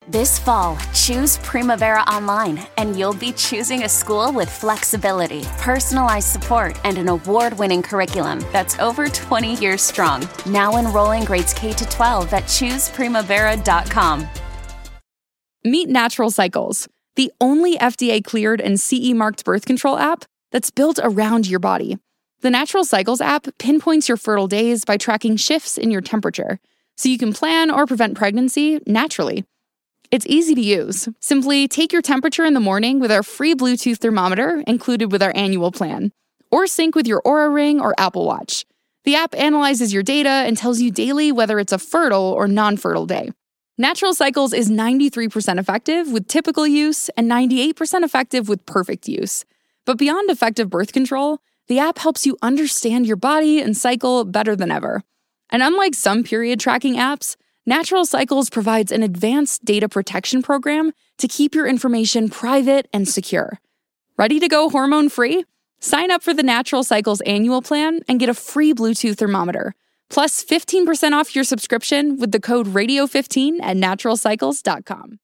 This fall, choose Primavera Online, and you'll be choosing a school with flexibility, personalized support, and an award-winning curriculum that's over 20 years strong. Now enrolling grades K-12 at chooseprimavera.com. Meet Natural Cycles, the only FDA-cleared and CE-marked birth control app that's built around your body. The Natural Cycles app pinpoints your fertile days by tracking shifts in your temperature, so you can plan or prevent pregnancy naturally. It's easy to use. Simply take your temperature in the morning with our free Bluetooth thermometer included with our annual plan, or sync with your Oura Ring or Apple Watch. The app analyzes your data and tells you daily whether it's a fertile or non-fertile day. Natural Cycles is 93% effective with typical use and 98% effective with perfect use. But beyond effective birth control, the app helps you understand your body and cycle better than ever. And unlike some period tracking apps, Natural Cycles provides an advanced data protection program to keep your information private and secure. Ready to go hormone-free? Sign up for the Natural Cycles annual plan and get a free Bluetooth thermometer, plus 15% off your subscription with the code RADIO15 at naturalcycles.com.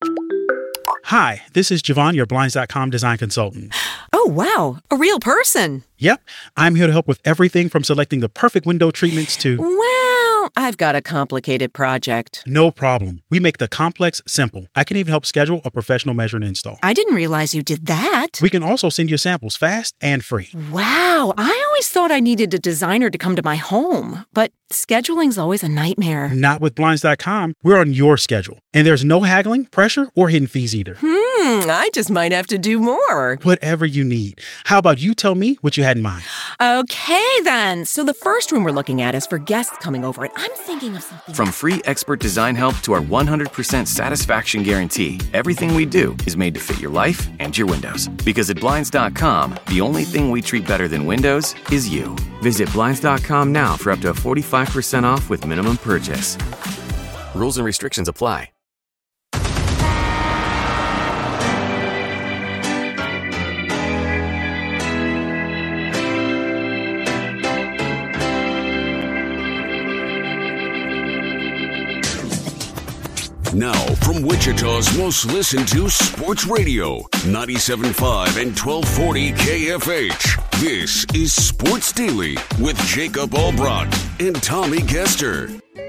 Hi, this is Javon, your Blinds.com design consultant. Oh, wow. A real person. Yep. I'm here to help with everything from selecting the perfect window treatments to... Well, I've got a complicated project. No problem. We make the complex simple. I can even help schedule a professional measure and install. I didn't realize you did that. We can also send you samples fast and free. Wow. I always thought I needed a designer to come to my home, but scheduling's always a nightmare. Not with Blinds.com. We're on your schedule. And there's no haggling, pressure, or hidden fees either. I just might have to do more. Whatever you need. How about you tell me what you had in mind? Okay, then. So the first room we're looking at is for guests coming over, and I'm thinking of something. From free expert design help to our 100% satisfaction guarantee, everything we do is made to fit your life and your windows. Because at Blinds.com, the only thing we treat better than windows is you. Visit Blinds.com now for up to 45% off with minimum purchase. Rules and restrictions apply. Now, from Wichita's most listened to sports radio, 97.5 and 1240 KFH. This is Sports Daily with Jacob Albrock and Tommy Kester.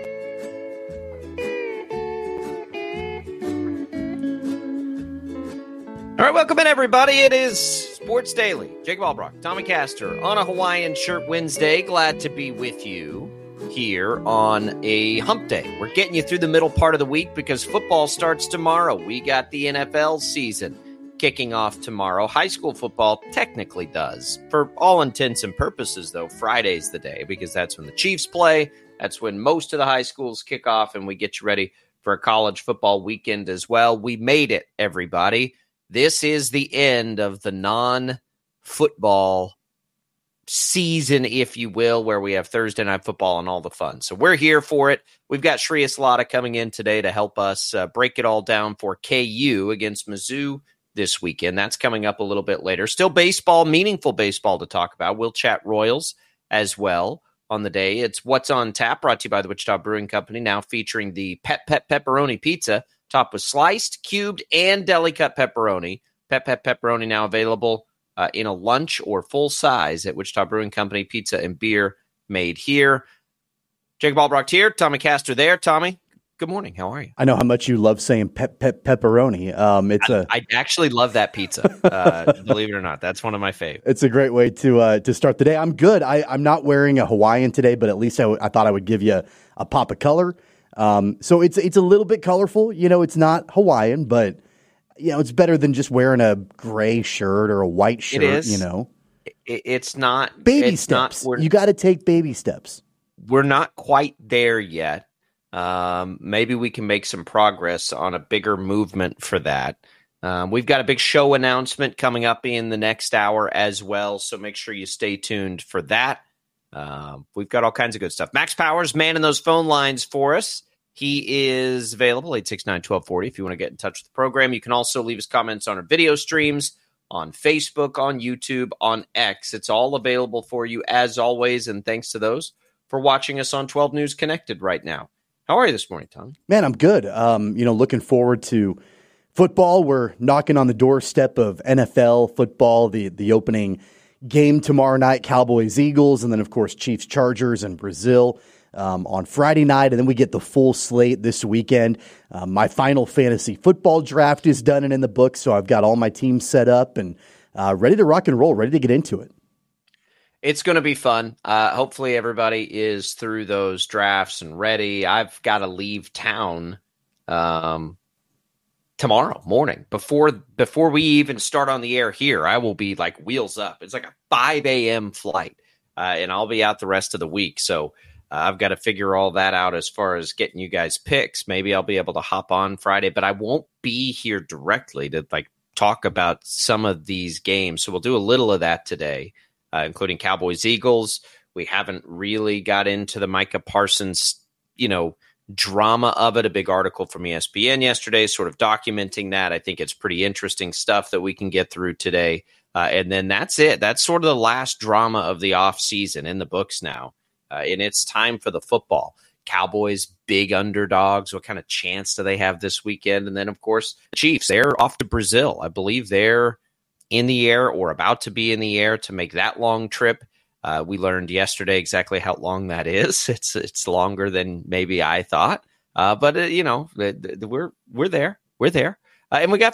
All right, welcome in, everybody. It is Sports Daily. Jacob Albrock, Tommy Castor on a Hawaiian Shirt Wednesday. Glad to be with you here on a hump day. We're getting you through the middle part of the week because football starts tomorrow. We got the NFL season kicking off tomorrow. High school football technically does. For all intents and purposes, though, Friday's the day because that's when the Chiefs play. That's when most of the high schools kick off, and we get you ready for a college football weekend as well. We made it, everybody. This is the end of the non-football season, if you will, where we have Thursday Night Football and all the fun. So we're here for it. We've got Shreyas Laddha coming in today to help us break it all down for KU against Mizzou this weekend. That's coming up a little bit later. Still baseball, meaningful baseball to talk about. We'll chat Royals as well on the day. It's What's on Tap, brought to you by the Wichita Brewing Company, now featuring the Pepperoni Pizza, topped with sliced, cubed, and deli cut pepperoni. Pepperoni now available in a lunch or full size at Wichita Brewing Company. Pizza and beer made here. Jacob Albrock here, Tommy Castor there. Tommy, good morning. How are you? I know how much you love saying pepperoni. I actually love that pizza. Believe it or not, that's one of my favorites. It's a great way to start the day. I'm good. I'm not wearing a Hawaiian today, but at least I thought I would give you a pop of color. So it's a little bit colorful. You know, it's not Hawaiian, but you know, it's better than just wearing a gray shirt or a white shirt. It is. You know, it's not baby steps. You got to take baby steps. We're not quite there yet. Maybe we can make some progress on a bigger movement for that. We've got a big show announcement coming up in the next hour as well, so make sure you stay tuned for that. We've got all kinds of good stuff. Max Powers manning those phone lines for us. He is available, 869-1240, if you want to get in touch with the program. You can also leave us comments on our video streams, on Facebook, on YouTube, on X. It's all available for you, as always, and thanks to those for watching us on 12 News Connected right now. How are you this morning, Tom? Man, I'm good. Looking forward to football. We're knocking on the doorstep of NFL football, the opening game tomorrow night, Cowboys-Eagles, and then, of course, Chiefs-Chargers and Brazil on Friday night. And then we get the full slate this weekend. My final fantasy football draft is done and in the book, so I've got all my teams set up and ready to rock and roll, ready to get into it. It's going to be fun. Hopefully everybody is through those drafts and ready. I've got to leave town tomorrow morning. Before we even start on the air here, I will be like wheels up. It's like a 5 a.m. flight, and I'll be out the rest of the week. So I've got to figure all that out as far as getting you guys picks. Maybe I'll be able to hop on Friday, but I won't be here directly to talk about some of these games. So we'll do a little of that today. Including Cowboys-Eagles. We haven't really got into the Micah Parsons, drama of it. A big article from ESPN yesterday sort of documenting that. I think it's pretty interesting stuff that we can get through today. And then that's it. That's sort of the last drama of the offseason in the books now. And it's time for the football. Cowboys, big underdogs. What kind of chance do they have this weekend? And then, of course, the Chiefs. They're off to Brazil. I believe they're in the air or about to be in the air to make that long trip. We learned yesterday exactly how long that is. It's longer than maybe I thought. But we're there. We're there. And we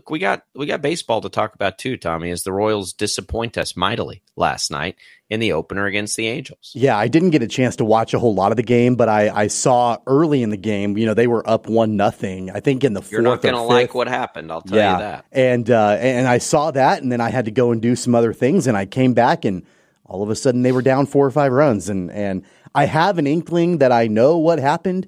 got baseball to talk about too, Tommy, as the Royals disappoint us mightily last night in the opener against the Angels. Yeah, I didn't get a chance to watch a whole lot of the game, but I saw early in the game, they were up 1-0, I think in the fourth or fifth. You're not going to like what happened, I'll tell you that. And I saw that, and then I had to go and do some other things, and I came back, and all of a sudden they were down 4 or 5 runs. And I have an inkling that I know what happened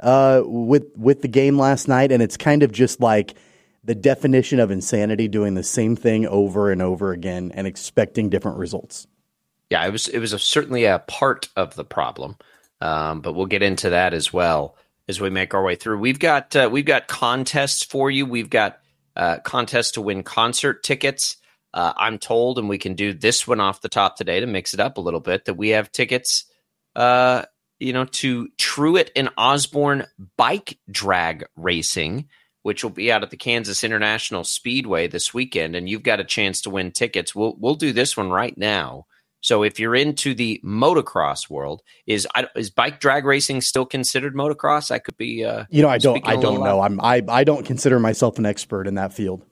with the game last night, and it's kind of just like the definition of insanity, doing the same thing over and over again and expecting different results. Yeah, it was certainly a part of the problem, but we'll get into that as well as we make our way through. We've got contests for you. We've got contests to win concert tickets. I'm told, and we can do this one off the top today to mix it up a little bit, that we have tickets, to Truett and Osborne bike drag racing, which will be out at the Kansas International Speedway this weekend, and you've got a chance to win tickets. We'll do this one right now. So if you're into the motocross world, is bike drag racing still considered motocross? I could be. I don't know. I don't consider myself an expert in that field.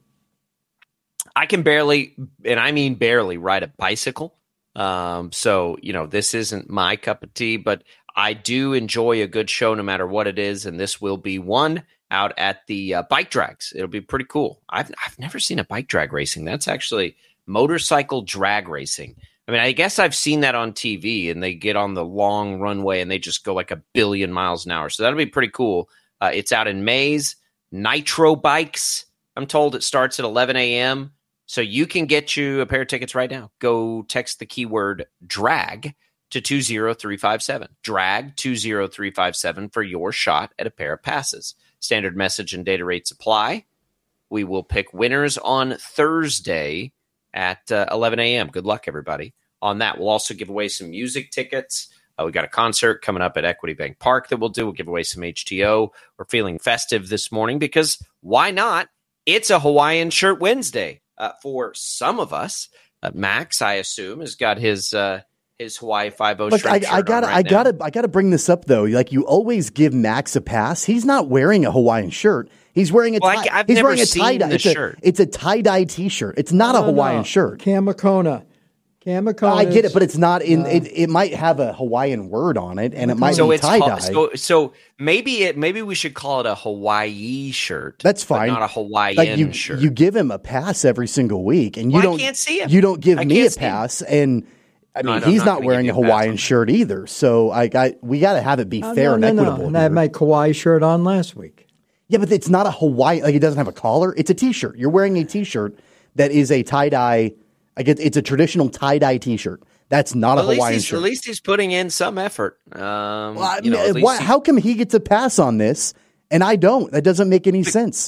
I can barely, and I mean barely, ride a bicycle. So this isn't my cup of tea, but I do enjoy a good show no matter what it is, and this will be one out at the bike drags. It'll be pretty cool. I've never seen a bike drag racing. That's actually motorcycle drag racing. I mean, I guess I've seen that on TV, and they get on the long runway and they just go like 1 billion miles an hour. So that'll be pretty cool. It's out in Mays. Nitro Bikes. I'm told it starts at 11 a.m. So you can get you a pair of tickets right now. Go text the keyword drag to 20357. Drag 20357 for your shot at a pair of passes. Standard message and data rates apply. We will pick winners on Thursday at 11 a.m. Good luck, everybody, on that. We'll also give away some music tickets. We got a concert coming up at Equity Bank Park that we'll do. We'll give away some HTO. We're feeling festive this morning because why not? It's a Hawaiian Shirt Wednesday for some of us. Max, I assume, has got his Hawaii 5-0 shirt. I gotta bring this up though. Like, you always give Max a pass. He's not wearing a Hawaiian shirt. He's wearing a tie. I've he's never wearing a seen tie-dye. the shirt. It's a tie-dye T-shirt. It's not a Hawaiian shirt. Kamakona. I get it, but it's not in. It might have a Hawaiian word on it, and it might be tie-dye. So maybe we should call it a Hawaii shirt. That's fine. But not a Hawaiian shirt. You give him a pass every single week, and I can't see him. You don't give me a pass, and I mean he's not wearing a Hawaiian shirt either. So we got to have it be fair and equitable. And I had my Kauai shirt on last week. Yeah, but it's not a Hawaii. Like, it doesn't have a collar. It's a T-shirt. You're wearing a T-shirt that is a tie-dye. It's a traditional tie-dye T-shirt. That's not a Hawaiian shirt. At least he's putting in some effort. How come he gets a pass on this and I don't? That doesn't make any sense.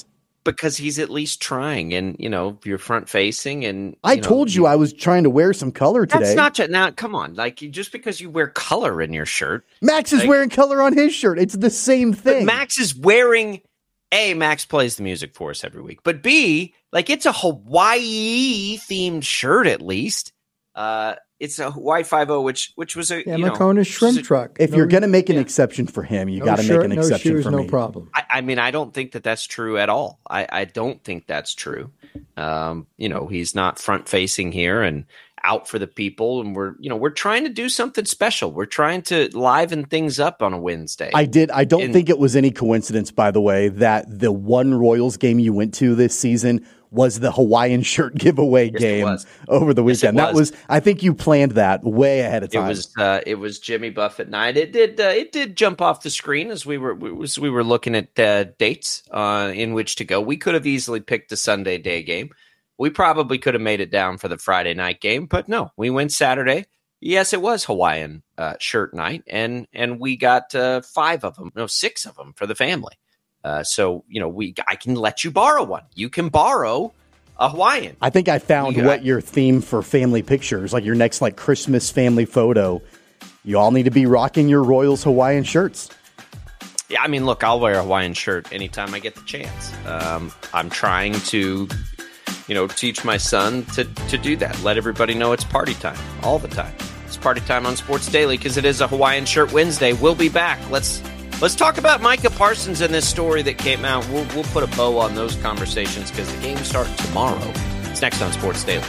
because he's at least trying, and you're front facing, and I told you I was trying to wear some color today. That's not now. Come on, like just because you wear color in your shirt, Max is wearing color on his shirt. It's the same thing. But Max is wearing. A, Max plays the music for us every week, but B, like it's a Hawaii themed shirt at least. It's a Hawaii 5-0, which was a Makona shrimp truck. If you're going to make an exception for him, you got to make an exception for me. No problem. I mean, I don't think that that's true at all. I don't think that's true. He's not front facing here and out for the people, and we're trying to do something special. We're trying to liven things up on a Wednesday. I don't think it was any coincidence, by the way, that the one Royals game you went to this season was the Hawaiian shirt giveaway game over the weekend. That was, I think you planned that way ahead of time. It was Jimmy Buffett night. It did jump off the screen as we were looking at dates in which to go. We could have easily picked the Sunday day game. We probably could have made it down for the Friday night game, but no, we went Saturday. Yes, it was Hawaiian shirt night, and we got 6 of them for the family. So I can let you borrow one. You can borrow a Hawaiian. I think I found what your theme for family pictures, like your next Christmas family photo. You all need to be rocking your Royals Hawaiian shirts. Yeah, I mean, look, I'll wear a Hawaiian shirt anytime I get the chance. I'm trying to, teach my son to do that. Let everybody know it's party time all the time. It's party time on Sports Daily because it is a Hawaiian Shirt Wednesday. We'll be back. Let's talk about Micah Parsons and this story that came out. We'll put a bow on those conversations because the games start tomorrow. It's next on Sports Daily.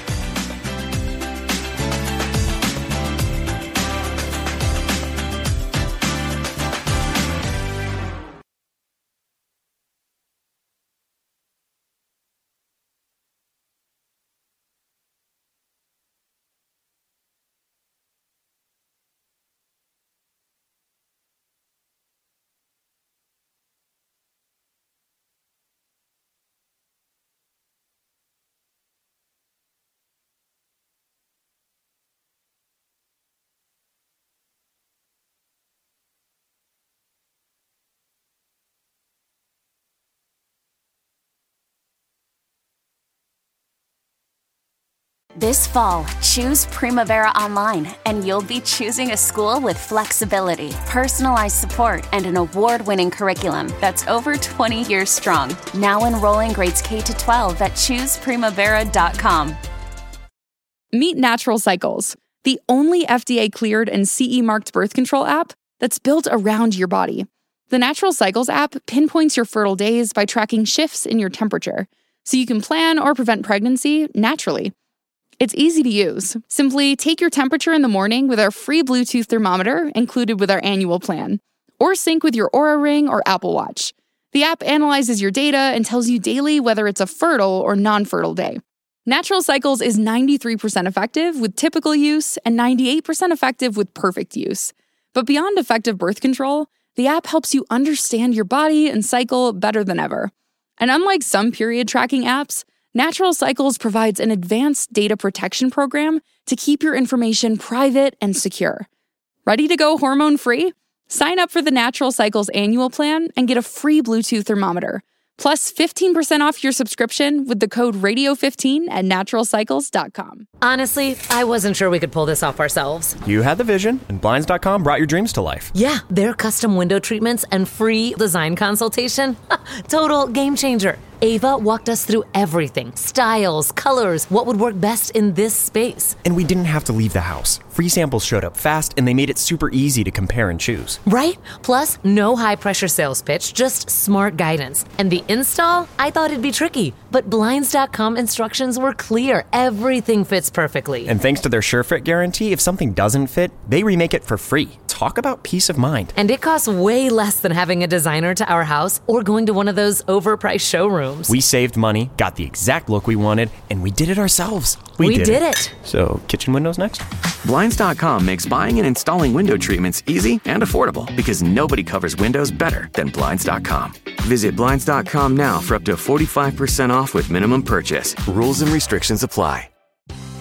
This fall, choose Primavera Online, and you'll be choosing a school with flexibility, personalized support, and an award-winning curriculum that's over 20 years strong. Now enrolling grades K-12 at chooseprimavera.com. Meet Natural Cycles, the only FDA-cleared and CE-marked birth control app that's built around your body. The Natural Cycles app pinpoints your fertile days by tracking shifts in your temperature, so you can plan or prevent pregnancy naturally. It's easy to use. Simply take your temperature in the morning with our free Bluetooth thermometer included with our annual plan, or sync with your Oura Ring or Apple Watch. The app analyzes your data and tells you daily whether it's a fertile or non-fertile day. Natural Cycles is 93% effective with typical use and 98% effective with perfect use. But beyond effective birth control, the app helps you understand your body and cycle better than ever. And unlike some period tracking apps, Natural Cycles provides an advanced data protection program to keep your information private and secure. Ready to go hormone-free? Sign up for the Natural Cycles annual plan and get a free Bluetooth thermometer, plus 15% off your subscription with the code RADIO15 at naturalcycles.com. Honestly, I wasn't sure we could pull this off ourselves. You had the vision, and Blinds.com brought your dreams to life. Yeah, their custom window treatments and free design consultation. Total game changer. Ava walked us through everything. Styles, colors, what would work best in this space. And we didn't have to leave the house. Free samples showed up fast, and they made it super easy to compare and choose. Right? Plus, no high-pressure sales pitch, just smart guidance. And the install? I thought it'd be tricky, but Blinds.com instructions were clear. Everything fits perfectly. And thanks to their SureFit guarantee, if something doesn't fit, they remake it for free. Talk about peace of mind. And it costs way less than having a designer to our house or going to one of those overpriced showrooms. We saved money, got the exact look we wanted, and we did it ourselves. We did it. So, kitchen windows next? Blinds.com makes buying and installing window treatments easy and affordable because nobody covers windows better than Blinds.com. Visit Blinds.com now for up to 45% off with minimum purchase. Rules and restrictions apply.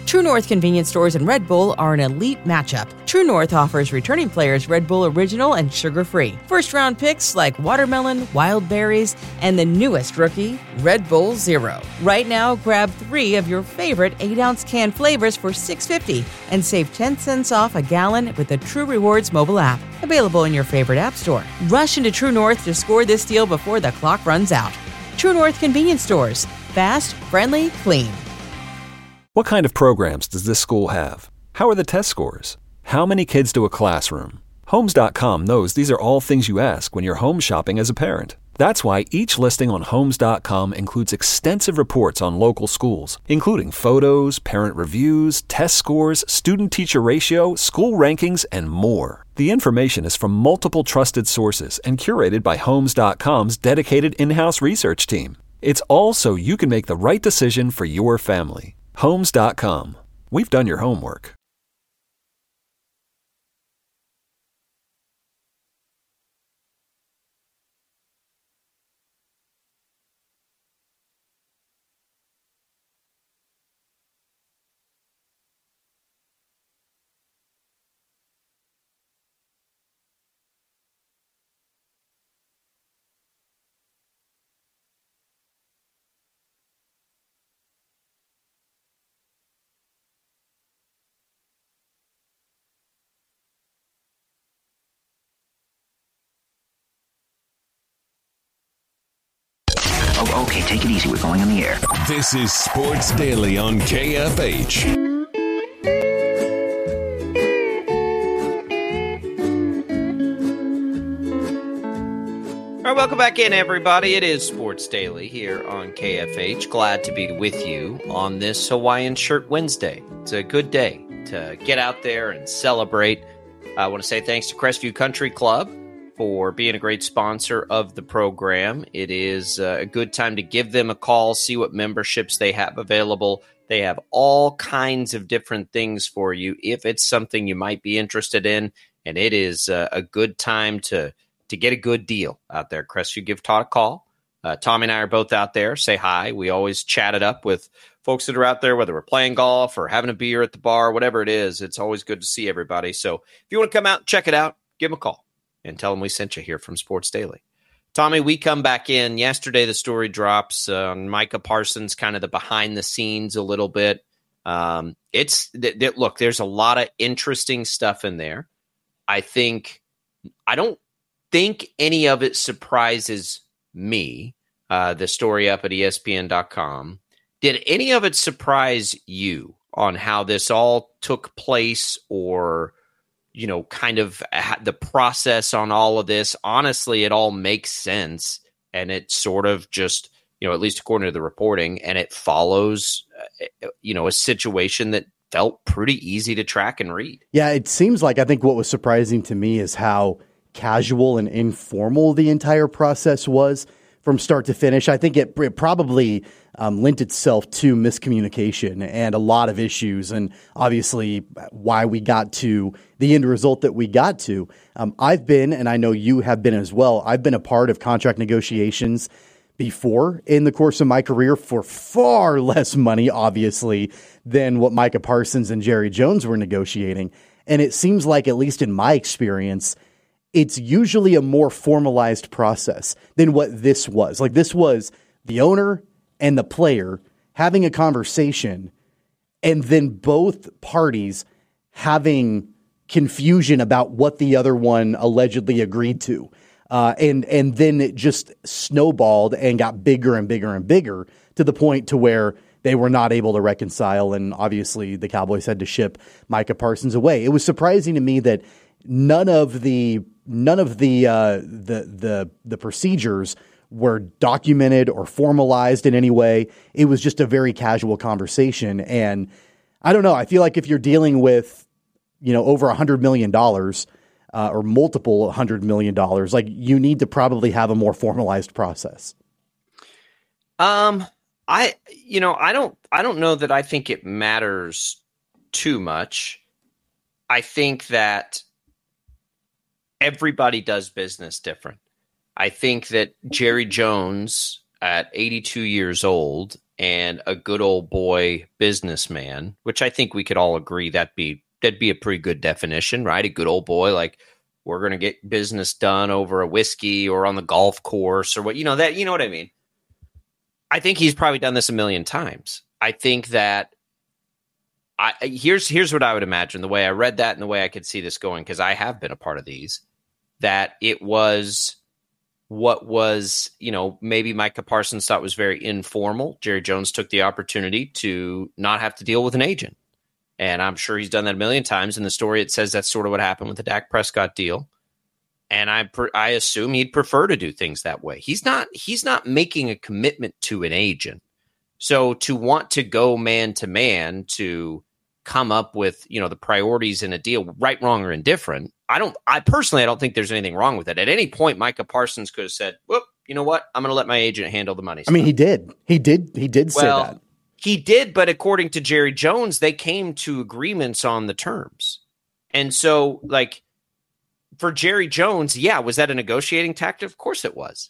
True North convenience stores and Red Bull are an elite matchup. True North offers returning players Red Bull Original and sugar-free. First-round picks like watermelon, wild berries, and the newest rookie, Red Bull Zero. Right now, grab 3 of your favorite 8-ounce can flavors for $6.50 and save 10 cents off a gallon with the True Rewards mobile app. Available in your favorite app store. Rush into True North to score this deal before the clock runs out. True North convenience stores. Fast, friendly, clean. What kind of programs does this school have? How are the test scores? How many kids do a classroom? Homes.com knows these are all things you ask when you're home shopping as a parent. That's why each listing on Homes.com includes extensive reports on local schools, including photos, parent reviews, test scores, student-teacher ratio, school rankings, and more. The information is from multiple trusted sources and curated by Homes.com's dedicated in-house research team. It's all so you can make the right decision for your family. Homes.com. We've done your homework. Oh, okay, take it easy. We're going on the air. This is Sports Daily on KFH. All right, welcome back in, everybody. It is Sports Daily here on KFH. Glad to be with you on this Hawaiian Shirt Wednesday. It's a good day to get out there and celebrate. I want to say thanks to Crestview Country Club for being a great sponsor of the program. It is a good time to give them a call, see what memberships they have available. They have all kinds of different things for you if it's something you might be interested in, and it is a good time to get a good deal out there. Crestview, give Todd a call. Tommy and I are both out there. Say hi. We always chat it up with folks that are out there, whether we're playing golf or having a beer at the bar, whatever it is. It's always good to see everybody. So if you want to come out and check it out, give them a call and tell them we sent you here from Sports Daily. Tommy, we come back in. Yesterday, the story drops on Micah Parsons, kind of the behind the scenes a little bit. Look, there's a lot of interesting stuff in there. I don't think any of it surprises me. The story up at ESPN.com. Did any of it surprise you on how this all took place, or kind of the process on all of this? Honestly, it all makes sense, and it sort of just, at least according to the reporting, and it follows, a situation that felt pretty easy to track and read. Yeah, it seems like, I think what was surprising to me is how casual and informal the entire process was from start to finish. I think it probably lent itself to miscommunication and a lot of issues, and obviously why we got to the end result that we got to. I've been, and I know you have been as well, I've been a part of contract negotiations before in the course of my career for far less money, obviously, than what Micah Parsons and Jerry Jones were negotiating. And it seems like, at least in my experience, it's usually a more formalized process than what this was. Like, this was the owner and the player having a conversation, and then both parties having confusion about what the other one allegedly agreed to. And then it just snowballed and got bigger and bigger and bigger to the point to where they were not able to reconcile. And obviously the Cowboys had to ship Micah Parsons away. It was surprising to me that none of the procedures were documented or formalized in any way. It was just a very casual conversation. And I don't know, I feel like if you're dealing with, over $100 million, or multiple $100 million, like, you need to probably have a more formalized process. I don't know that I think it matters too much. I think that everybody does business different. I think that Jerry Jones at 82 years old and a good old boy businessman, which I think we could all agree that'd be a pretty good definition, right? A good old boy, like we're going to get business done over a whiskey or on the golf course or what, you know what I mean? I think he's probably done this a million times. I think that here's what I would imagine, the way I read that and the way I could see this going, because I have been a part of these, that it was what was, maybe Micah Parsons thought was very informal. Jerry Jones took the opportunity to not have to deal with an agent. And I'm sure he's done that a million times. In the story, it says that's sort of what happened with the Dak Prescott deal. And I assume he'd prefer to do things that way. He's not making a commitment to an agent. So to want to go man to man to come up with, the priorities in a deal, right, wrong, or indifferent, I personally don't think there's anything wrong with it. At any point, Micah Parsons could have said, "Whoop, you know what? I'm going to let my agent handle the money stuff." I mean, he did say that. He did, but according to Jerry Jones, they came to agreements on the terms. And so, for Jerry Jones, was that a negotiating tactic? Of course it was.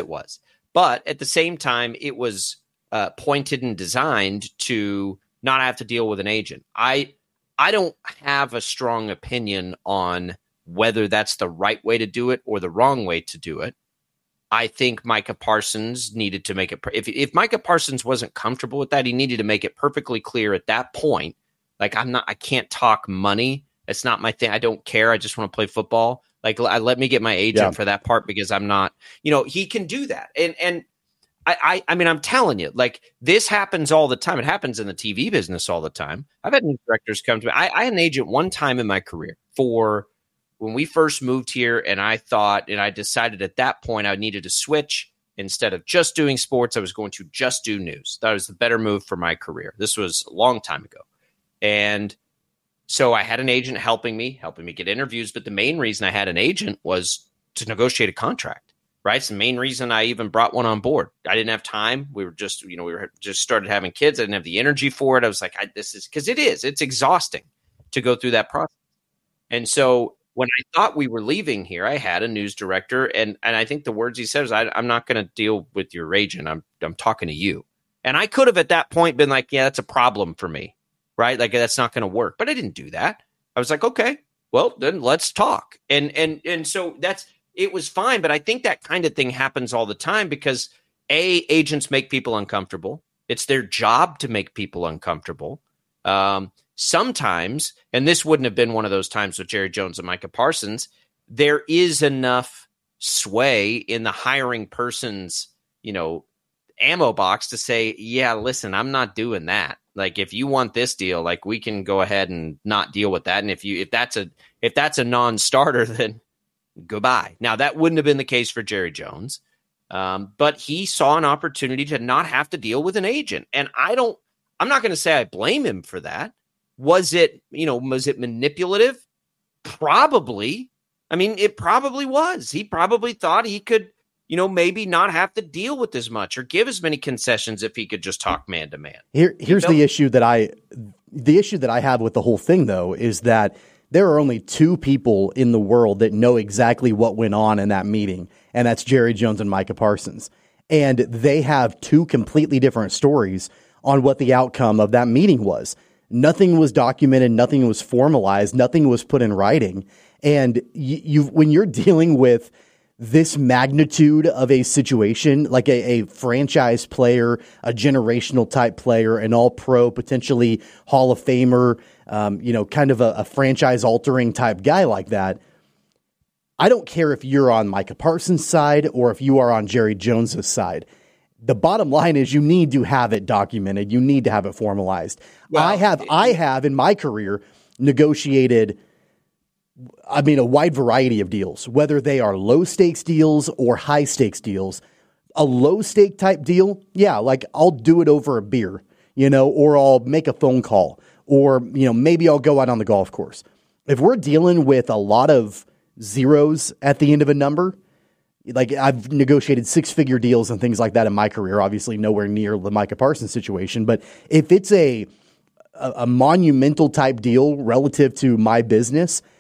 But at the same time, it was pointed and designed to not have to deal with an agent. I don't have a strong opinion on whether that's the right way to do it or the wrong way to do it. I think Micah Parsons needed to make it. If Micah Parsons wasn't comfortable with that, he needed to make it perfectly clear at that point. I can't talk money. It's not my thing. I don't care. I just want to play football. Let me get my agent for that part, because I'm not, he can do that. And I mean, I'm telling you, this happens all the time. It happens in the TV business all the time. I've had new directors come to me. I had an agent one time in my career for when we first moved here, and I decided at that point I needed to switch. Instead of just doing sports, I was going to just do news. That was the better move for my career. This was a long time ago. And so I had an agent helping me get interviews. But the main reason I had an agent was to negotiate a contract, right? It's the main reason I even brought one on board. I didn't have time. We were just, we just started having kids. I didn't have the energy for it. I was like, it's exhausting to go through that process. And so when I thought we were leaving here, I had a news director, and I think the words he said is, I'm not going to deal with your agent. I'm talking to you. And I could have at that point been like, yeah, that's a problem for me, right? That's not going to work. But I didn't do that. I was like, okay, well, then let's talk. And so it was fine. But I think that kind of thing happens all the time because agents make people uncomfortable. It's their job to make people uncomfortable. Sometimes, and this wouldn't have been one of those times with Jerry Jones and Micah Parsons, there is enough sway in the hiring person's, ammo box to say, yeah, listen, I'm not doing that. If you want this deal, we can go ahead and not deal with that. And if that's a non-starter, then goodbye. Now, that wouldn't have been the case for Jerry Jones, but he saw an opportunity to not have to deal with an agent. And I'm not going to say I blame him for that. Was it manipulative? Probably. I mean, it probably was. He probably thought he could, maybe not have to deal with as much or give as many concessions if he could just talk man to man. Here's the issue that I have with the whole thing, though, is that there are only two people in the world that know exactly what went on in that meeting, and that's Jerry Jones and Micah Parsons. And they have two completely different stories on what the outcome of that meeting was. Nothing was documented, nothing was formalized, nothing was put in writing. And when you're dealing with this magnitude of a situation, like a franchise player, a generational type player, an all-pro, potentially Hall of Famer, kind of a franchise-altering type guy like that, I don't care if you're on Micah Parsons' side or if you are on Jerry Jones' side. The bottom line is you need to have it documented. You need to have it formalized. Well, I have in my career negotiated, a wide variety of deals, whether they are low stakes deals or high stakes deals. A low stake type deal, I'll do it over a beer, or I'll make a phone call, or, maybe I'll go out on the golf course. If we're dealing with a lot of zeros at the end of a number, I've negotiated 6-figure deals and things like that in my career, obviously nowhere near the Micah Parsons situation. But if it's a monumental type deal relative to my business,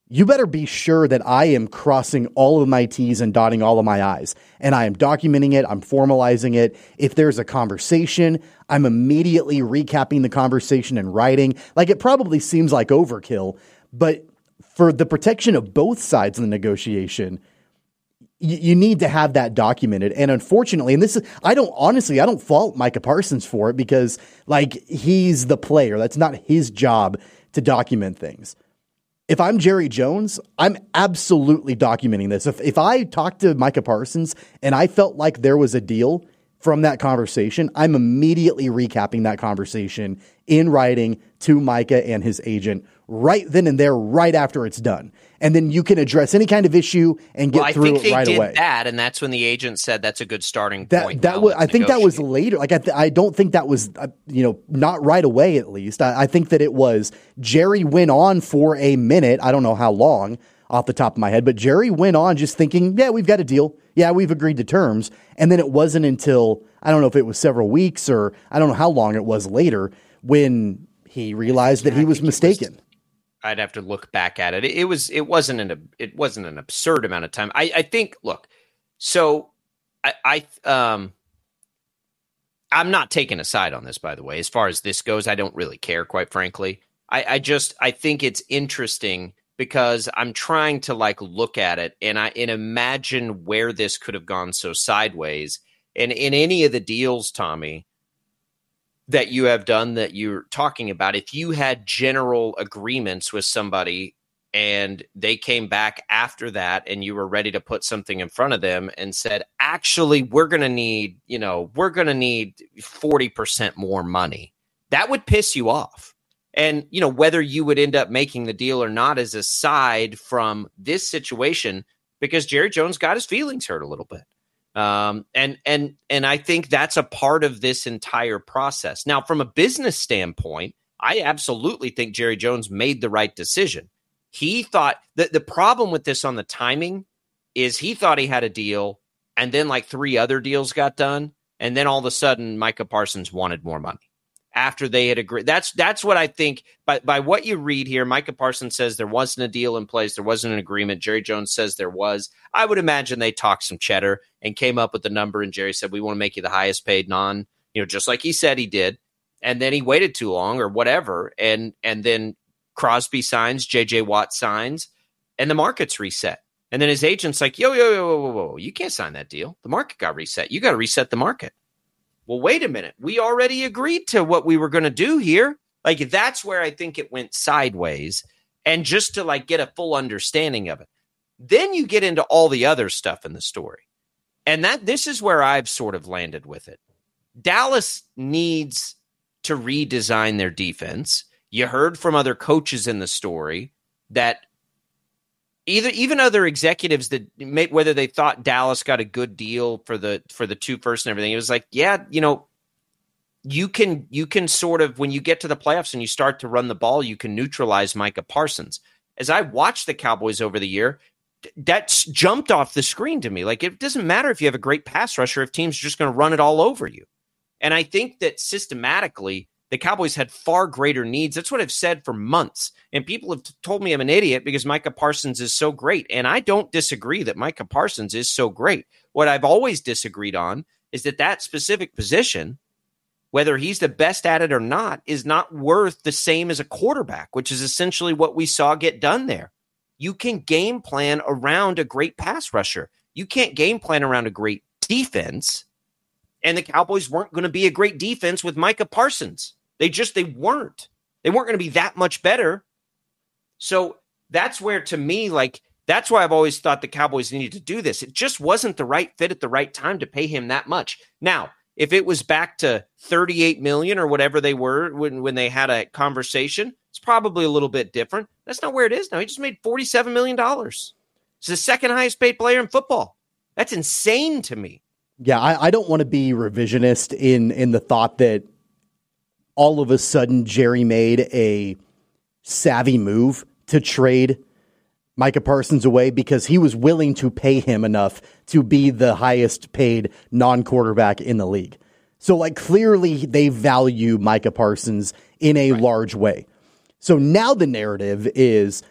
you better be sure that I am crossing all of my T's and dotting all of my I's. And I am documenting it. I'm formalizing it. If there's a conversation, I'm immediately recapping the conversation and writing. Like, it probably seems like overkill, but for the protection of both sides of the negotiation, you need to have that documented. And unfortunately, and this is, I don't fault Micah Parsons for it, because like, he's the player. That's not his job to document things. If I'm Jerry Jones, I'm absolutely documenting this. If I talked to Micah Parsons and I felt like there was a deal from that conversation, I'm immediately recapping that conversation in writing to Micah and his agent right then and there, right after it's done. And then you can address any kind of issue and get through it right away. I think they did that, and that's when the agent said that's a good starting point. I think that was later. Like, I don't think that was, not right away, at least. I think that it was Jerry went on for a minute. I don't know how long off the top of my head, but Jerry went on just thinking, yeah, we've got a deal. Yeah, we've agreed to terms. And then it wasn't until, I don't know if it was several weeks or I don't know how long it was later, when he realized that he was mistaken. I'd have to look back at it. It wasn't an absurd amount of time. I think. Look, so I'm not taking a side on this, by the way. As far as this goes, I don't really care, quite frankly. I think it's interesting because I'm trying to look at it and imagine where this could have gone so sideways. And in any of the deals, Tommy, that you have done that you're talking about, if you had general agreements with somebody and they came back after that and you were ready to put something in front of them and said, actually, we're going to need 40% more money, that would piss you off. And, whether you would end up making the deal or not is aside from this situation, because Jerry Jones got his feelings hurt a little bit. And I think that's a part of this entire process. Now, from a business standpoint, I absolutely think Jerry Jones made the right decision. He thought that the problem with this on the timing is he thought he had a deal, and then 3 other deals got done. And then all of a sudden, Micah Parsons wanted more money after they had agreed. That's what I think. By what you read here, Micah Parsons says there wasn't a deal in place. There wasn't an agreement. Jerry Jones says there was. I would imagine they talked some cheddar and came up with the number. And Jerry said, we want to make you the highest paid just like he said he did. And then he waited too long or whatever. And then Crosby signs, JJ Watt signs, and the market's reset. And then his agent's like, whoa, you can't sign that deal. The market got reset. You got to reset the market. Well, wait a minute. We already agreed to what we were going to do here. That's where I think it went sideways. And just to get a full understanding of it. Then you get into all the other stuff in the story. And this is where I've sort of landed with it. Dallas needs to redesign their defense. You heard from other coaches in the story that even other executives that whether they thought Dallas got a good deal for the 2 firsts and everything, it was you can sort of, when you get to the playoffs and you start to run the ball, you can neutralize Micah Parsons. As I watched the Cowboys over the year, that's jumped off the screen to me. It doesn't matter if you have a great pass rusher if teams are just going to run it all over you. And I think that systematically, the Cowboys had far greater needs. That's what I've said for months. And people have told me I'm an idiot because Micah Parsons is so great. And I don't disagree that Micah Parsons is so great. What I've always disagreed on is that specific position, whether he's the best at it or not, is not worth the same as a quarterback, which is essentially what we saw get done there. You can game plan around a great pass rusher. You can't game plan around a great defense. And the Cowboys weren't going to be a great defense with Micah Parsons. They weren't. They weren't going to be that much better. So that's where, to me, that's why I've always thought the Cowboys needed to do this. It just wasn't the right fit at the right time to pay him that much. Now, if it was back to $38 million or whatever they were when they had a conversation, it's probably a little bit different. That's not where it is now. He just made $47 million. He's the second highest paid player in football. That's insane to me. Yeah, I don't want to be revisionist in the thought that all of a sudden Jerry made a savvy move to trade Micah Parsons away because he was willing to pay him enough to be the highest paid non-quarterback in the league. So clearly they value Micah Parsons in a large way. So now the narrative is,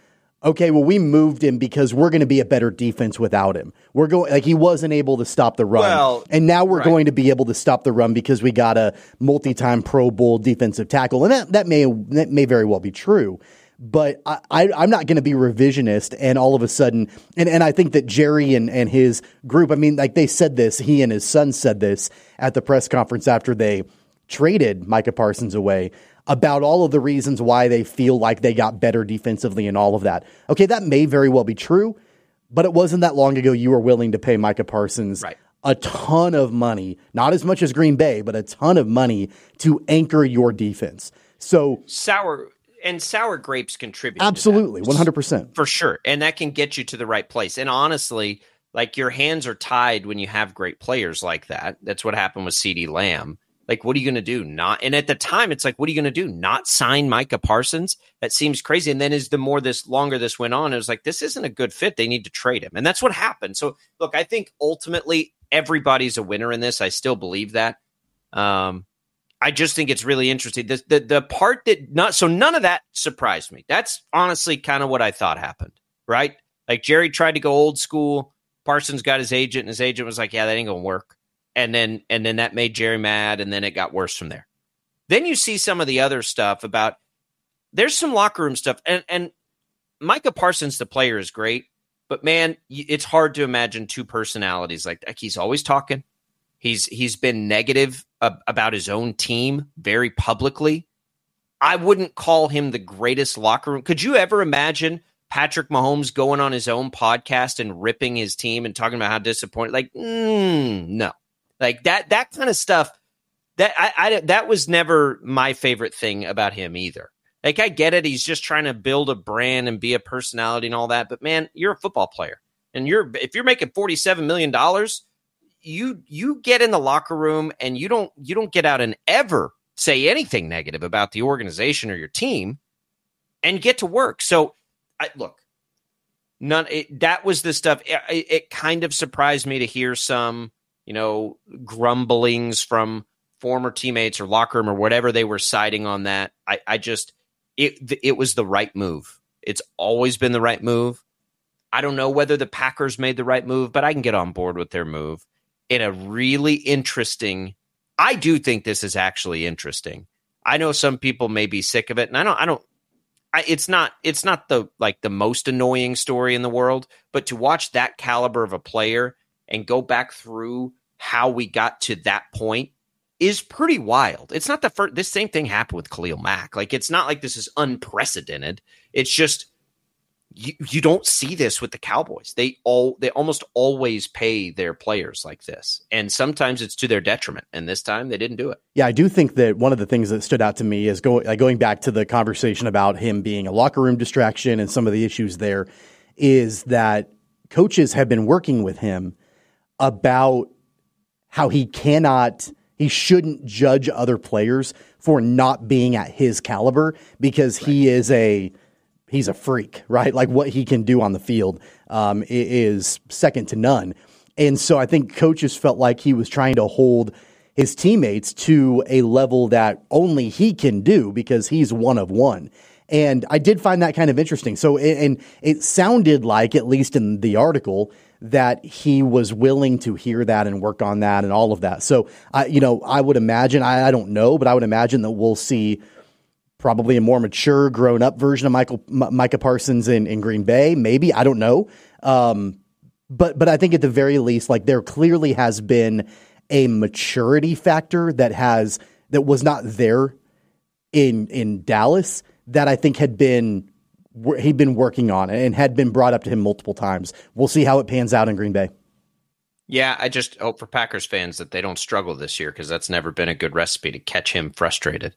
okay, well, we moved him because we're going to be a better defense without him. We're going like he wasn't able to stop the run, and now we're going to be able to stop the run because we got a multi-time Pro Bowl defensive tackle, and that may very well be true. But I'm not going to be revisionist and all of a sudden, and I think that Jerry and his group, I mean, like they said this, he and his son said this at the press conference after they traded Micah Parsons away about all of the reasons why they feel like they got better defensively and all of that. Okay, that may very well be true, but it wasn't that long ago you were willing to pay Micah Parsons a ton of money, not as much as Green Bay, but a ton of money to anchor your defense. So sour grapes contribute. Absolutely, 100%. For sure. And that can get you to the right place. And honestly, like your hands are tied when you have great players like that. That's what happened with CeeDee Lamb. Like, what are you going to do? And at the time, it's like, what are you going to do? Not sign Micah Parsons? That seems crazy. And then longer this went on, it was like, this isn't a good fit. They need to trade him. And that's what happened. So look, I think ultimately everybody's a winner in this. I still believe that. I just think it's really interesting. The part none of that surprised me. That's honestly kind of what I thought happened, right? Like Jerry tried to go old school. Parsons got his agent, and his agent was like, yeah, that ain't going to work. And then that made Jerry mad, and then it got worse from there. Then you see some of the other stuff about there's some locker room stuff, and Micah Parsons, the player, is great, but man, it's hard to imagine two personalities like that. He's always talking. He's been negative about his own team very publicly. I wouldn't call him the greatest locker room. Could you ever imagine Patrick Mahomes going on his own podcast and ripping his team and talking about how disappointed? Like, no. Like that kind of stuff, that was never my favorite thing about him either. Like, I get it. He's just trying to build a brand and be a personality and all that. But man, you're a football player, and if you're making $47 million, you get in the locker room and you don't get out and ever say anything negative about the organization or your team, and get to work. So, that was the stuff. It kind of surprised me to hear some, grumblings from former teammates or locker room or whatever they were citing on that. It was the right move. It's always been the right move. I don't know whether the Packers made the right move, but I can get on board with their move in a really interesting. I do think this is actually interesting. I know some people may be sick of it, and it's not the most annoying story in the world, but to watch that caliber of a player and go back through how we got to that point is pretty wild. It's not the first. This same thing happened with Khalil Mack. Like, it's not like this is unprecedented. It's just you don't see this with the Cowboys. They almost always pay their players like this, and sometimes it's to their detriment. And this time they didn't do it. Yeah, I do think that one of the things that stood out to me is going back to the conversation about him being a locker room distraction and some of the issues there, is that coaches have been working with him about how he shouldn't judge other players for not being at his caliber, because he's a freak, right? Like, what he can do on the field is second to none. And so I think coaches felt like he was trying to hold his teammates to a level that only he can do because he's one of one. And I did find that kind of interesting. So, and it sounded like, at least in the article, that he was willing to hear that and work on that and all of that. So, I would imagine, I don't know, but I would imagine that we'll see probably a more mature, grown-up version of Micah Parsons in Green Bay. Maybe, I don't know. But I think at the very least, like, there clearly has been a maturity factor that was not there in Dallas, that I think he'd been working on and had been brought up to him multiple times. We'll see how it pans out in Green Bay. Yeah, I just hope for Packers fans that they don't struggle this year, because that's never been a good recipe to catch him frustrated.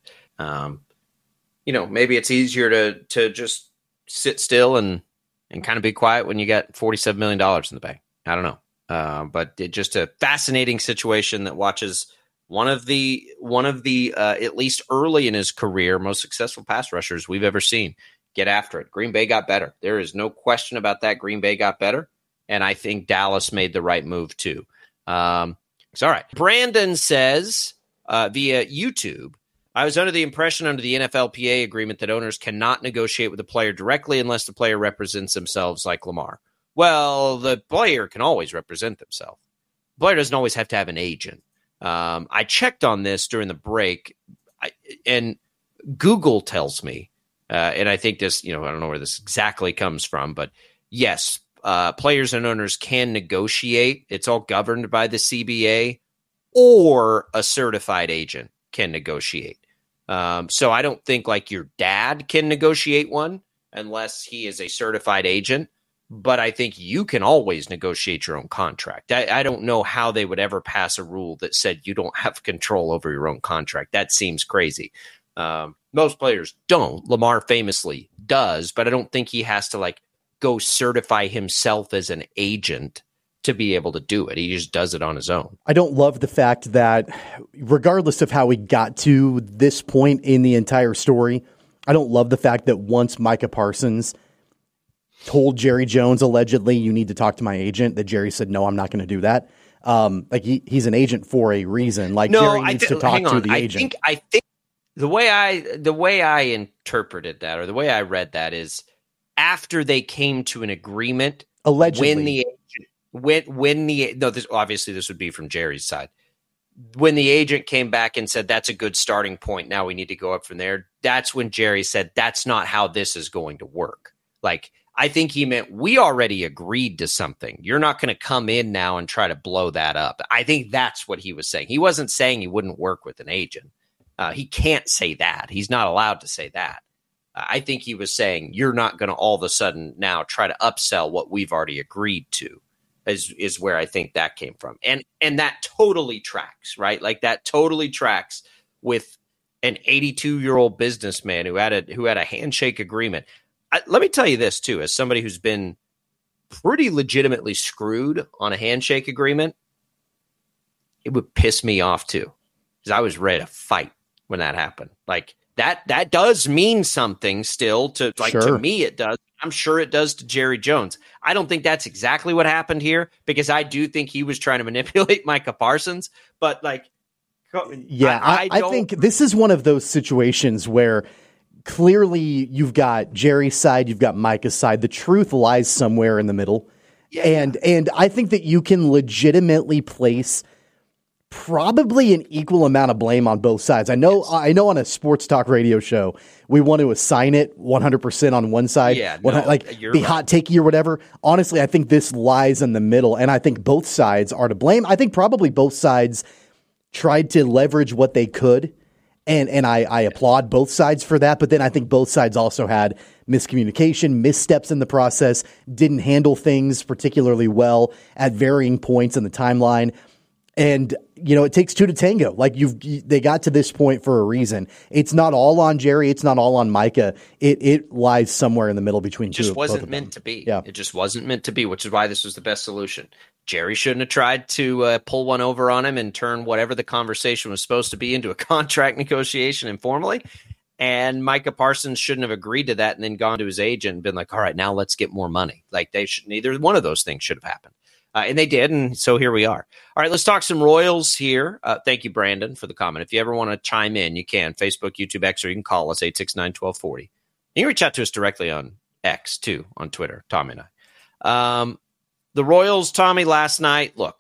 Maybe it's easier to just sit still and kind of be quiet when you got $47 million in the bank. I don't know. But just a fascinating situation that watches one of the at least early in his career, most successful pass rushers we've ever seen get after it. Green Bay got better. There is no question about that. Green Bay got better. And I think Dallas made the right move too. It's all right. Brandon says via YouTube, I was under the impression under the NFLPA agreement that owners cannot negotiate with the player directly unless the player represents themselves like Lamar. Well, the player can always represent themselves. The player doesn't always have to have an agent. I checked on this during the break, and Google tells me, and I think this, I don't know where this exactly comes from, but yes, players and owners can negotiate. It's all governed by the CBA, or a certified agent can negotiate. So I don't think like your dad can negotiate one unless he is a certified agent. But I think you can always negotiate your own contract. I don't know how they would ever pass a rule that said you don't have control over your own contract. That seems crazy. Most players don't. Lamar famously does, but I don't think he has to like go certify himself as an agent to be able to do it. He just does it on his own. I don't love the fact that regardless of how we got to this point in the entire story, I don't love the fact that once Micah Parsons told Jerry Jones, allegedly, you need to talk to my agent, that Jerry said, no, I'm not going to do that. He's an agent for a reason. Like, no, Jerry needs to talk to the agent. I think the way I interpreted that, or the way I read that, is after they came to an agreement, allegedly, obviously this would be from Jerry's side. When the agent came back and said, that's a good starting point, now we need to go up from there, that's when Jerry said, that's not how this is going to work. Like, I think he meant we already agreed to something. You're not going to come in now and try to blow that up. I think that's what he was saying. He wasn't saying he wouldn't work with an agent. He can't say that. He's not allowed to say that. I think he was saying you're not going to all of a sudden now try to upsell what we've already agreed to, is where I think that came from. And that totally tracks, right? Like that totally tracks with an 82-year-old businessman who had a handshake agreement. Let me tell you this, too, as somebody who's been pretty legitimately screwed on a handshake agreement, it would piss me off, too, because I was ready to fight when that happened. Like, that does mean something still to me, it does. I'm sure it does to Jerry Jones. I don't think that's exactly what happened here, because I do think he was trying to manipulate Micah Parsons. But, like, yeah, I think this is one of those situations where clearly you've got Jerry's side, you've got Micah's side. The truth lies somewhere in the middle. Yeah. And I think that you can legitimately place probably an equal amount of blame on both sides. I know on a sports talk radio show, we want to assign it 100% on one side, be hot takey or whatever. Honestly, I think this lies in the middle, and I think both sides are to blame. I think probably both sides tried to leverage what they could. And I applaud both sides for that. But then I think both sides also had miscommunication, missteps in the process, didn't handle things particularly well at varying points in the timeline. And, it takes two to tango. Like they got to this point for a reason. It's not all on Jerry. It's not all on Micah. It lies somewhere in the middle between two. It just wasn't meant to be. Yeah. It just wasn't meant to be, which is why this was the best solution. Jerry shouldn't have tried to pull one over on him and turn whatever the conversation was supposed to be into a contract negotiation informally. And Micah Parsons shouldn't have agreed to that and then gone to his agent and been like, all right, now let's get more money. Like neither one of those things should have happened. And they did, and so here we are. All right, let's talk some Royals here. Thank you, Brandon, for the comment. If you ever want to chime in, you can. Facebook, YouTube, X, or you can call us, 869-1240. You can reach out to us directly on X, too, on Twitter, Tommy and I. The Royals, Tommy, last night, look,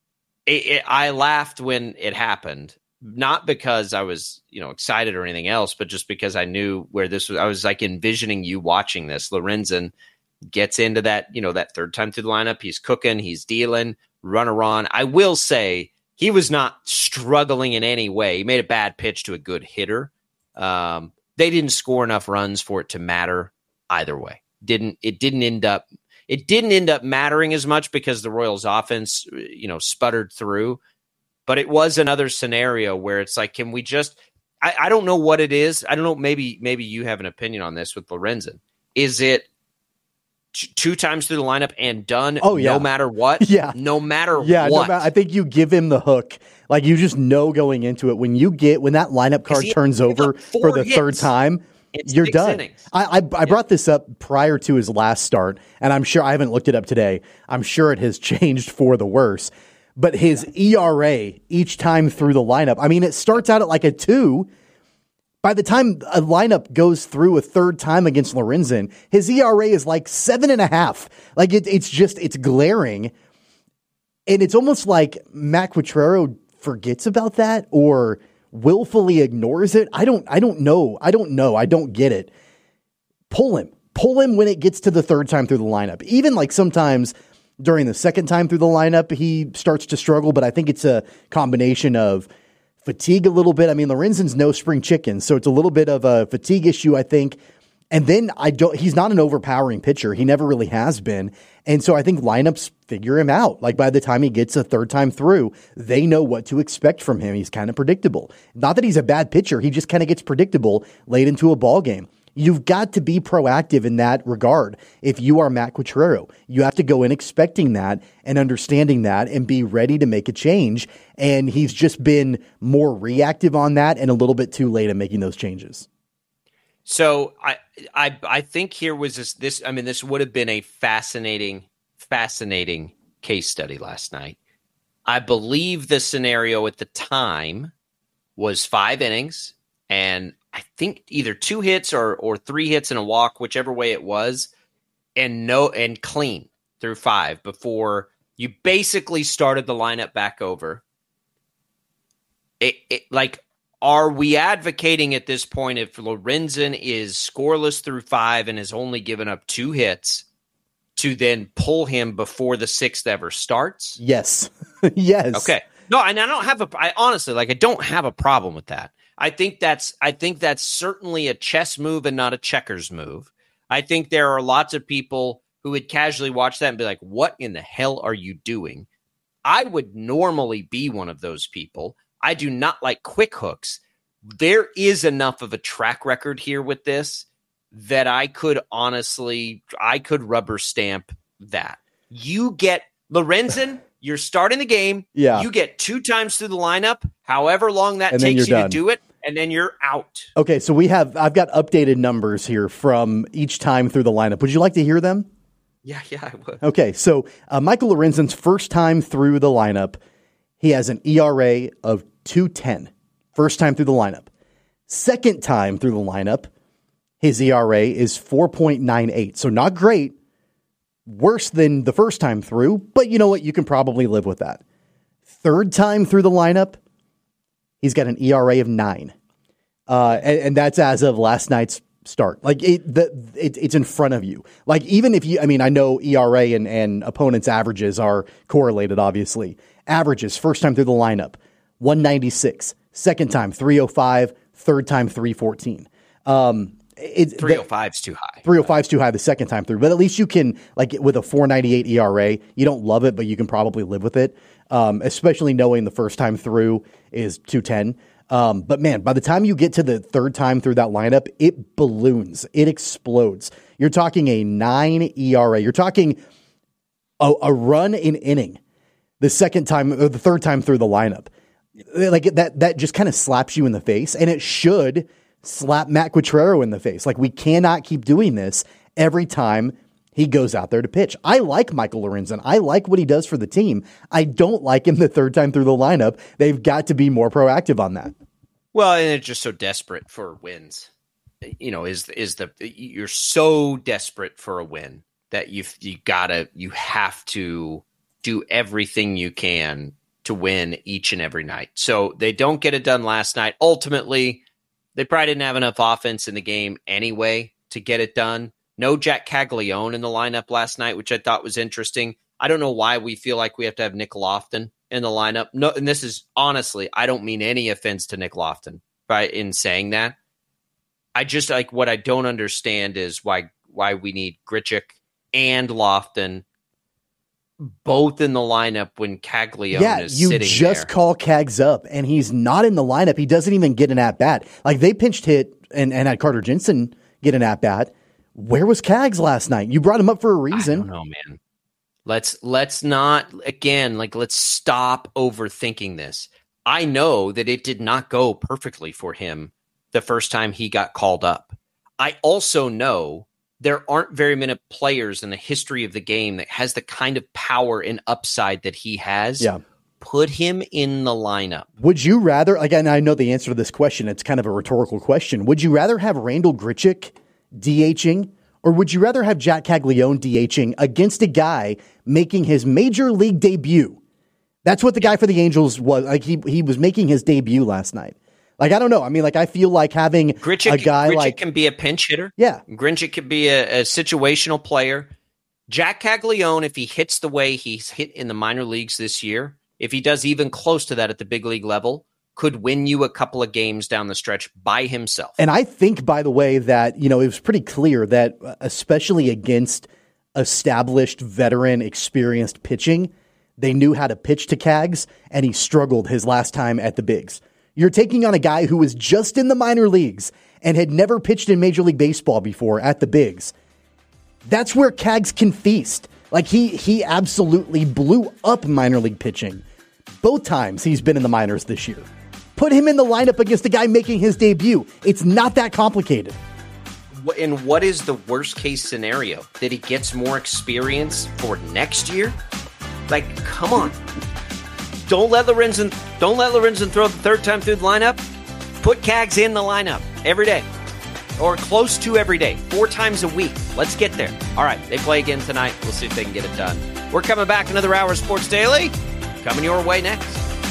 I laughed when it happened, not because I was excited or anything else, but just because I knew where this was. I was like envisioning you watching this. Lorenzen gets into that, that third time through the lineup. He's cooking, he's dealing, runner on. I will say he was not struggling in any way. He made a bad pitch to a good hitter. They didn't score enough runs for it to matter either way. It didn't end up mattering as much because the Royals offense, sputtered through. But it was another scenario where it's like, can we just I don't know what it is. I don't know. Maybe you have an opinion on this with Lorenzen. Is it two times through the lineup and done no matter what? Yeah. No matter what. I think you give him the hook. Like, you just know going into it, when that lineup card turns over for the third time, you're done. I brought this up prior to his last start, and I'm sure I haven't looked it up today. I'm sure it has changed for the worse. But his ERA each time through the lineup, I mean, it starts out at like a 2, By the time a lineup goes through a third time against Lorenzen, his ERA is like 7.5. Like it's glaring. And it's almost like Matt Quatraro forgets about that or willfully ignores it. I don't know. I don't get it. Pull him when it gets to the third time through the lineup. Even like sometimes during the second time through the lineup, he starts to struggle, but I think it's a combination of fatigue a little bit. I mean, Lorenzen's no spring chicken, so it's a little bit of a fatigue issue, I think. And then he's not an overpowering pitcher. He never really has been. And so I think lineups figure him out. Like by the time he gets a third time through, they know what to expect from him. He's kind of predictable. Not that he's a bad pitcher. He just kind of gets predictable late into a ball game. You've got to be proactive in that regard. If you are Matt Quatraro, you have to go in expecting that and understanding that and be ready to make a change. And he's just been more reactive on that and a little bit too late at making those changes. So I think here was this. I mean, this would have been a fascinating case study last night. I believe the scenario at the time was 5 innings, and I think either 2 hits or 3 hits and a walk, whichever way it was, and clean through 5 before you basically started the lineup back over. Are we advocating at this point if Lorenzen is scoreless through 5 and has only given up 2 hits to then pull him before the 6th ever starts? Yes. Yes. Okay. No, and I don't have I don't have a problem with that. I think that's certainly a chess move and not a checkers move. I think there are lots of people who would casually watch that and be like, what in the hell are you doing? I would normally be one of those people. I do not like quick hooks. There is enough of a track record here with this that I could rubber stamp that. You get Lorenzen, you're starting the game. Yeah. You get 2 times through the lineup, however long that takes you to do it, and then you're out. Okay, so I've got updated numbers here from each time through the lineup. Would you like to hear them? Yeah, I would. Okay, so Michael Lorenzen's first time through the lineup, he has an ERA of 2.10. First time through the lineup. Second time through the lineup, his ERA is 4.98. So not great. Worse than the first time through, but you know what? You can probably live with that. Third time through the lineup, he's got an ERA of 9. And that's as of last night's start. Like it's in front of you. Like even if I know ERA and opponents' averages are correlated, obviously. Averages, first time through the lineup, 196. Second time, 305. Third time, 314. 305 is too high. 305 is too high the second time through, but at least you can, like with a 4.98 ERA, you don't love it, but you can probably live with it, especially knowing the first time through is 210. But man, by the time you get to the third time through that lineup, it balloons. It explodes. You're talking a 9 ERA. You're talking a run in inning the second time or the third time through the lineup. Like that just kind of slaps you in the face, and it should slap Matt Quatraro in the face. Like we cannot keep doing this every time he goes out there to pitch. I like Michael Lorenzen. I like what he does for the team. I don't like him the third time through the lineup. They've got to be more proactive on that. Well, and it's just so desperate for wins. You know, you're so desperate for a win that you have to do everything you can to win each and every night. So they don't get it done last night. Ultimately, they probably didn't have enough offense in the game anyway to get it done. No Jack Caglione in the lineup last night, which I thought was interesting. I don't know why we feel like we have to have Nick Lofton in the lineup. No, and this is honestly, I don't mean any offense to Nick Lofton in saying that. I just what I don't understand is why we need Grichuk and Lofton both in the lineup when Caglione is sitting there. You just call Cags up, and he's not in the lineup. He doesn't even get an at-bat. Like, they pinched hit and had Carter Jensen get an at-bat. Where was Cags last night? You brought him up for a reason. I don't know, man. Let's not, again, let's stop overthinking this. I know that it did not go perfectly for him the first time he got called up. I also know there aren't very many players in the history of the game that has the kind of power and upside that he has Put him in the lineup. Would you rather, again, I know the answer to this question, it's kind of a rhetorical question. Would you rather have Randall Grichuk DHing, or would you rather have Jack Caglione DHing against a guy making his major league debut? That's what the guy for the Angels was. Like, he was making his debut last night. Like, I don't know. I mean, like, I feel like having a guy Grichuk can be a pinch hitter. Yeah. Grichuk could be a situational player. Jack Caglione, if he hits the way he's hit in the minor leagues this year, if he does even close to that at the big league level, could win you a couple of games down the stretch by himself. And I think, by the way, that, it was pretty clear that, especially against established, veteran, experienced pitching, they knew how to pitch to Cags, and he struggled his last time at the bigs. You're taking on a guy who was just in the minor leagues and had never pitched in Major League Baseball before at the bigs. That's where Cags can feast. Like, he absolutely blew up minor league pitching both times he's been in the minors this year. Put him in the lineup against a guy making his debut. It's not that complicated. And what is the worst case scenario? That he gets more experience for next year? Like, come on. Don't let Lorenzen throw the third time through the lineup. Put Cags in the lineup every day. Or close to every day. 4 times a week. Let's get there. All right, they play again tonight. We'll see if they can get it done. We're coming back another hour of Sports Daily. Coming your way next.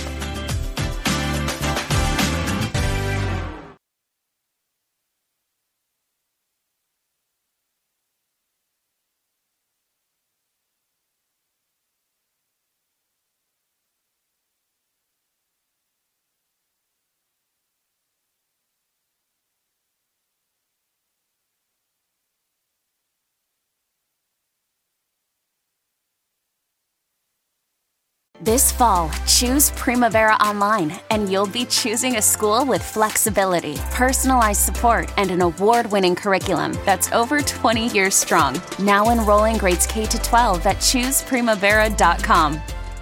This fall, choose Primavera Online, and you'll be choosing a school with flexibility, personalized support, and an award-winning curriculum that's over 20 years strong. Now enrolling grades K-12 at chooseprimavera.com.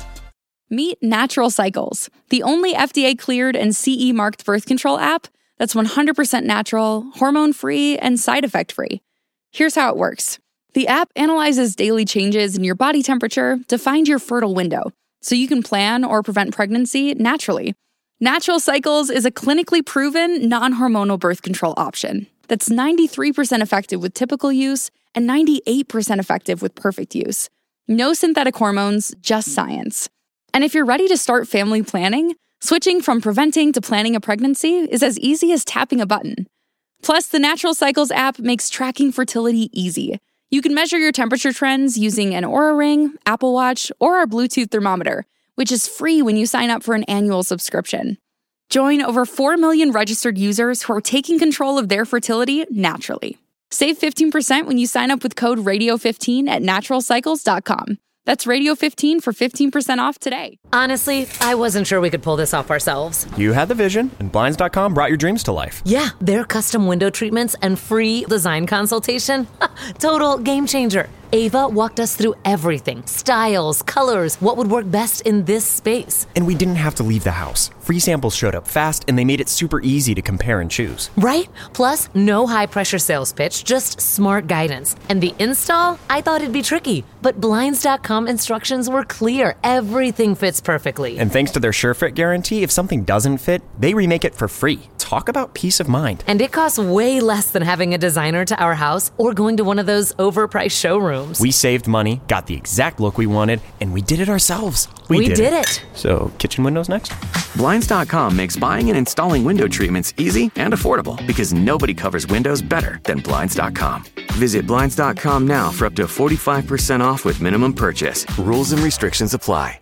Meet Natural Cycles, the only FDA-cleared and CE-marked birth control app that's 100% natural, hormone-free, and side effect-free. Here's how it works. The app analyzes daily changes in your body temperature to find your fertile window, so you can plan or prevent pregnancy naturally. Natural Cycles is a clinically proven, non-hormonal birth control option that's 93% effective with typical use and 98% effective with perfect use. No synthetic hormones, just science. And if you're ready to start family planning, switching from preventing to planning a pregnancy is as easy as tapping a button. Plus, the Natural Cycles app makes tracking fertility easy. You can measure your temperature trends using an Oura Ring, Apple Watch, or our Bluetooth thermometer, which is free when you sign up for an annual subscription. Join over 4 million registered users who are taking control of their fertility naturally. Save 15% when you sign up with code RADIO15 at naturalcycles.com. That's Radio15 for 15% off today. Honestly, I wasn't sure we could pull this off ourselves. You had the vision, and Blinds.com brought your dreams to life. Yeah, their custom window treatments and free design consultation. Total game changer. Ava walked us through everything. Styles, colors, what would work best in this space. And we didn't have to leave the house. Free samples showed up fast, and they made it super easy to compare and choose. Right? Plus, no high-pressure sales pitch, just smart guidance. And the install? I thought it'd be tricky, but Blinds.com instructions were clear. Everything fits perfectly. And thanks to their SureFit guarantee, if something doesn't fit, they remake it for free. Talk about peace of mind. And it costs way less than having a designer to our house or going to one of those overpriced showrooms. We saved money, got the exact look we wanted, and we did it ourselves. We did it. So, kitchen windows next? Blinds.com makes buying and installing window treatments easy and affordable because nobody covers windows better than Blinds.com. Visit Blinds.com now for up to 45% off with minimum purchase. Rules and restrictions apply.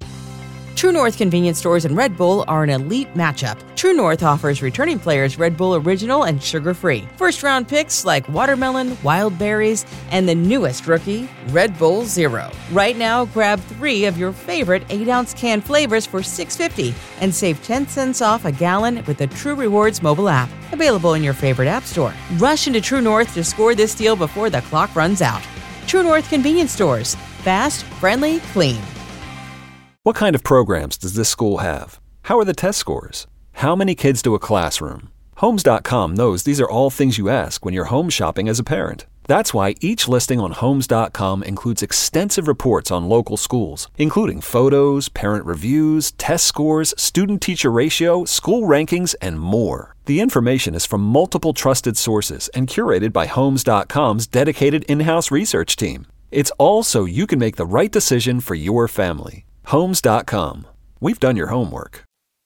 True North convenience stores and Red Bull are an elite matchup. True North offers returning players Red Bull Original and sugar-free. First-round picks like watermelon, wild berries, and the newest rookie, Red Bull Zero. Right now, grab 3 of your favorite 8-ounce can flavors for $6.50 and save 10 cents off a gallon with the True Rewards mobile app. Available in your favorite app store. Rush into True North to score this deal before the clock runs out. True North convenience stores. Fast, friendly, clean. What kind of programs does this school have? How are the test scores? How many kids to a classroom? Homes.com knows these are all things you ask when you're home shopping as a parent. That's why each listing on Homes.com includes extensive reports on local schools, including photos, parent reviews, test scores, student-teacher ratio, school rankings, and more. The information is from multiple trusted sources and curated by Homes.com's dedicated in-house research team. It's all so you can make the right decision for your family. Homes.com. We've done your homework.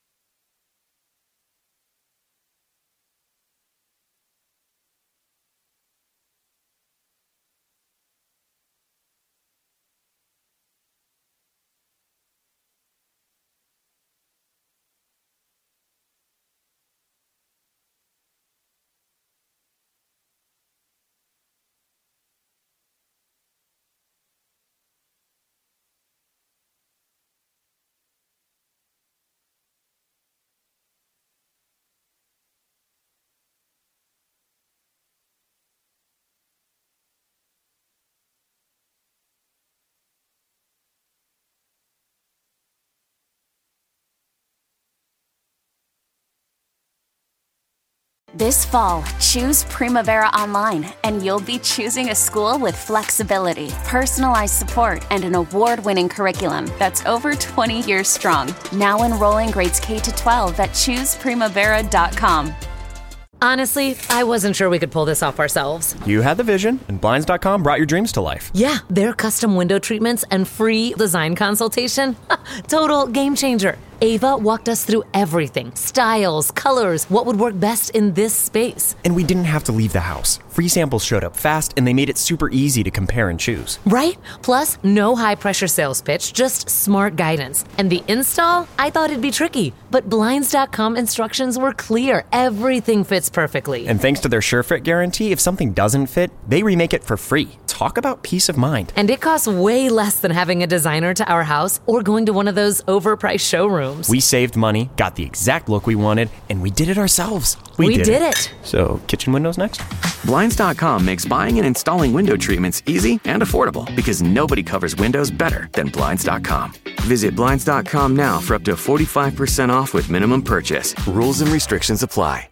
This fall, choose Primavera Online, and you'll be choosing a school with flexibility, personalized support, and an award-winning curriculum that's over 20 years strong. Now enrolling grades K to 12 at chooseprimavera.com. Honestly, I wasn't sure we could pull this off ourselves. You had the vision, and Blinds.com brought your dreams to life. Yeah, their custom window treatments and free design consultation. Total game changer. Ava walked us through everything. Styles, colors, what would work best in this space. And we didn't have to leave the house. Free samples showed up fast, and they made it super easy to compare and choose. Right? Plus, no high-pressure sales pitch, just smart guidance. And the install? I thought it'd be tricky, but Blinds.com instructions were clear. Everything fits perfectly. And thanks to their SureFit guarantee, if something doesn't fit, they remake it for free. Talk about peace of mind. And it costs way less than having a designer to our house or going to one of those overpriced showrooms. We saved money, got the exact look we wanted, and we did it ourselves. We did it. So, kitchen windows next? Blinds.com makes buying and installing window treatments easy and affordable because nobody covers windows better than Blinds.com. Visit Blinds.com now for up to 45% off with minimum purchase. Rules and restrictions apply.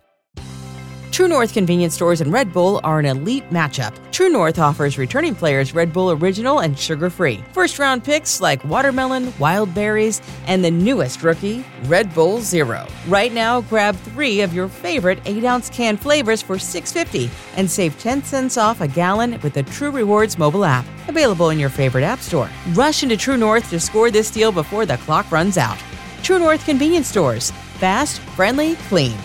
True North convenience stores and Red Bull are an elite matchup. True North offers returning players Red Bull Original and sugar-free. First-round picks like watermelon, wild berries, and the newest rookie, Red Bull Zero. Right now, grab 3 of your favorite 8-ounce can flavors for $6.50 and save 10 cents off a gallon with the True Rewards mobile app. Available in your favorite app store. Rush into True North to score this deal before the clock runs out. True North convenience stores. Fast, friendly, clean.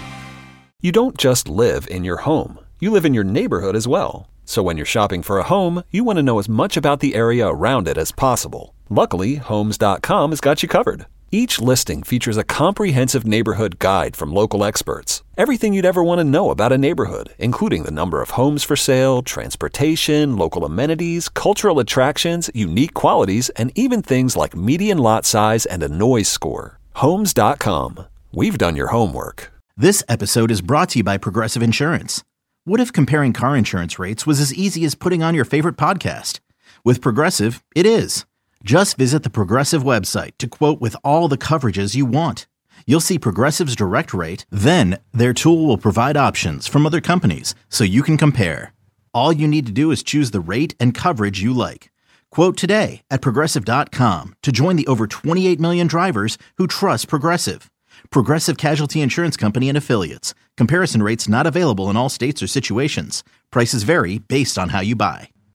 You don't just live in your home. You live in your neighborhood as well. So when you're shopping for a home, you want to know as much about the area around it as possible. Luckily, Homes.com has got you covered. Each listing features a comprehensive neighborhood guide from local experts. Everything you'd ever want to know about a neighborhood, including the number of homes for sale, transportation, local amenities, cultural attractions, unique qualities, and even things like median lot size and a noise score. Homes.com. We've done your homework. This episode is brought to you by Progressive Insurance. What if comparing car insurance rates was as easy as putting on your favorite podcast? With Progressive, it is. Just visit the Progressive website to quote with all the coverages you want. You'll see Progressive's direct rate, then their tool will provide options from other companies so you can compare. All you need to do is choose the rate and coverage you like. Quote today at Progressive.com to join the over 28 million drivers who trust Progressive. Progressive Casualty Insurance Company and Affiliates. Comparison rates not available in all states or situations. Prices vary based on how you buy.